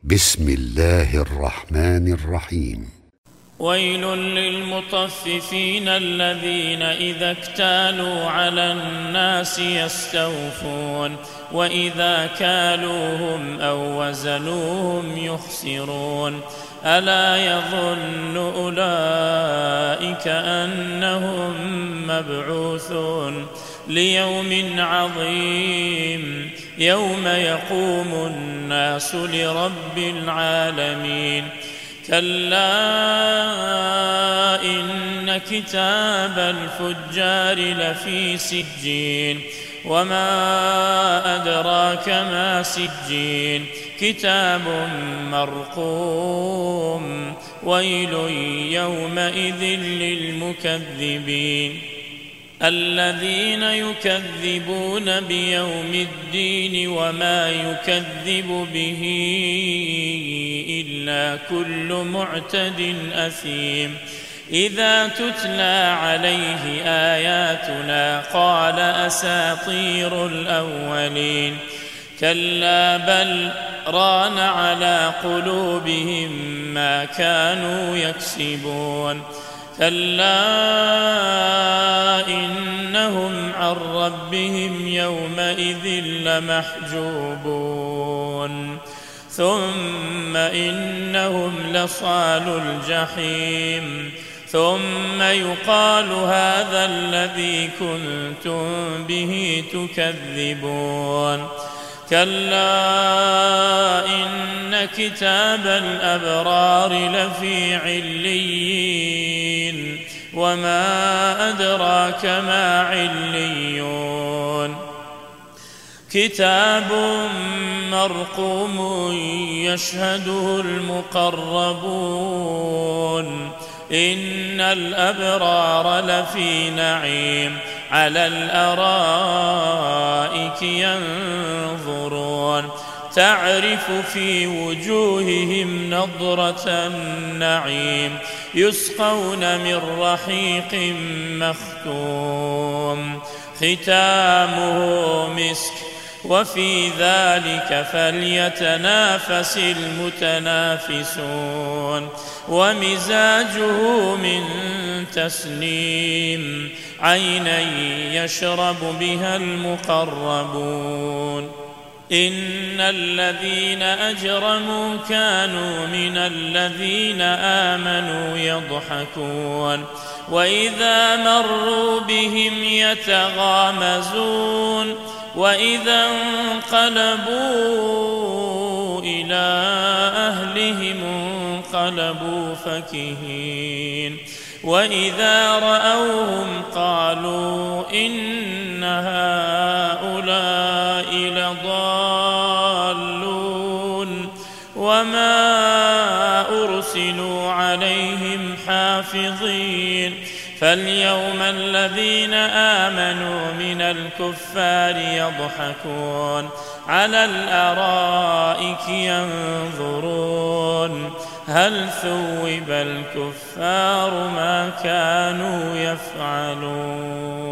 بسم الله الرحمن الرحيم. ويل للمطففين الذين إذا اكتالوا على الناس يستوفون وإذا كالوهم أو وزنوهم يخسرون ألا يظن أولئك أنهم مبعوثون ليوم عظيم يوم يقوم الناس لرب العالمين كلا إن كتاب الفجار لفي سجين وما أدراك ما سجين كتاب مرقوم ويل يومئذ للمكذبين الذين يكذبون بيوم الدين وما يكذب به إلا كل معتد أثيم إذا تتلى عليه آياتنا قال أساطير الأولين كلا بل ران على قلوبهم ما كانوا يكسبون كلا إنهم عن ربهم يومئذ لمحجوبون ثم إنهم لصالو الجحيم ثم يقال هذا الذي كنتم به تكذبون كلا إن كتاب الأبرار لفي عليين وما أدراك ما عليون كتاب مرقوم يشهده المقربون إن الأبرار لفي نعيم على الأرائك ينظرون تعرف في وجوههم نضرة النعيم يسقون من رحيق مختوم ختامه مسك وفي ذلك فليتنافس المتنافسون ومزاجه من تسنيم عينا يشرب بها المقربون إن الذين أجرموا كانوا من الذين آمنوا يضحكون وإذا مروا بهم يتغامزون وإذا انقلبوا إلى أهلهم انقلبوا فكهين وإذا رأوهم قالوا إن هؤلاء لضالون وما أرسلوا عليهم حافظين فاليوم الذين آمنوا من الكفار يضحكون على الأرائك ينظرون هل ثوب الكفار ما كانوا يفعلون.